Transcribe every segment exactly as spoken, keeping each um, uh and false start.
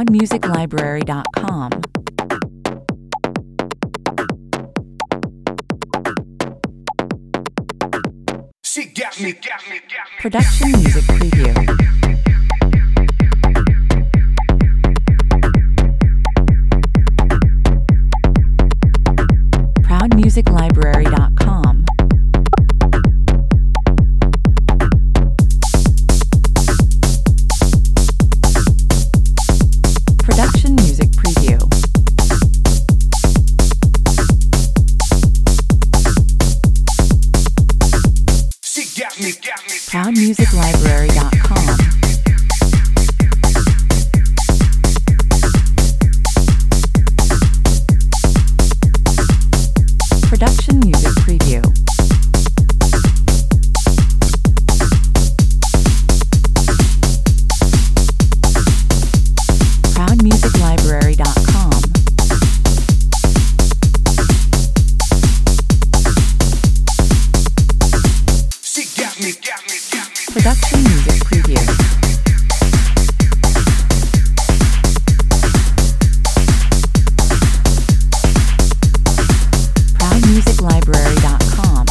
proud music library dot com. She got me, got me, got me. Production Music Preview. proud music library dot com. Production Music Preview. She got me, got me. proud music library dot com. Production Music Preview. proud music library dot com. She got me, got me, got me. Production Music Preview. proud music library dot com.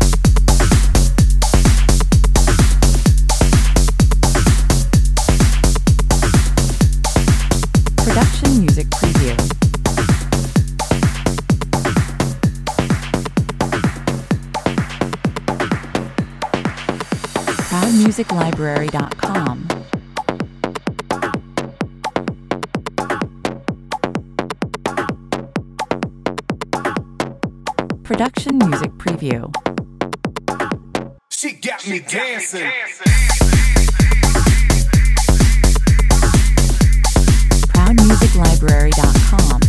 Production Music Preview. proud music library dot com. Production Music Preview. She got me dancing. proud music library dot com.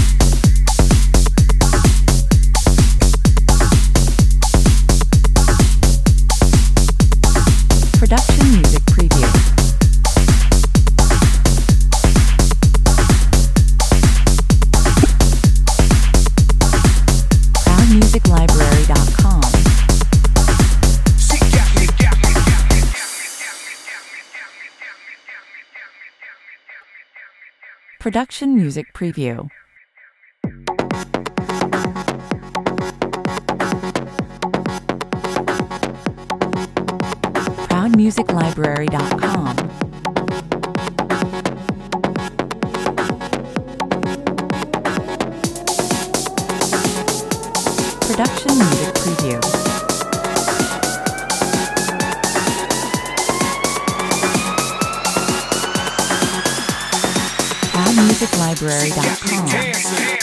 Production Music Preview. proud music library dot com. She got me, got me, got me. Production Music Preview. proud music library dot com. Production Music Preview. proud music library dot com. Dancing.